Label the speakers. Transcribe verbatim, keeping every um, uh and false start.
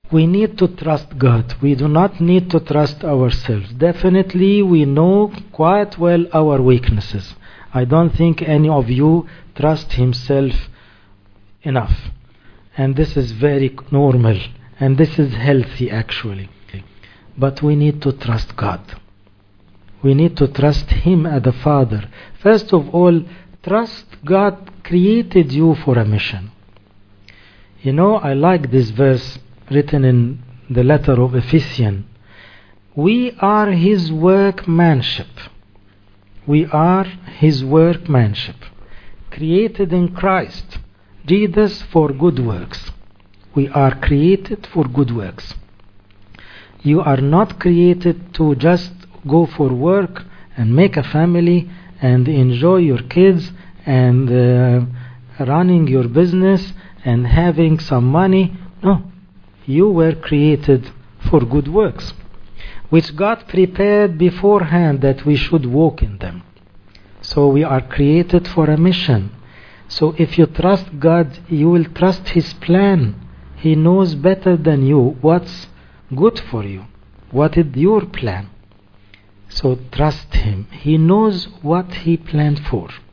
Speaker 1: we need to trust God. We do not need to trust ourselves. Definitely we know quite well our weaknesses. I don't think any of you trust himself enough. And this is very normal. And this is healthy actually. But we need to trust God. We need to trust him as the Father. First of all, trust God created you for a mission. You know, I like this verse written in the letter of Ephesians. We are his workmanship. We are his workmanship, created in Christ Jesus for good works. We are created for good works. You are not created to just go for work and make a family and enjoy your kids and uh, running your business and having some money. No, you were created for good works, which God prepared beforehand that we should walk in them. So we are created for a mission. So if you trust God, you will trust his plan. He knows better than you what's good for you. What is your plan? So trust him. He knows what he planned for.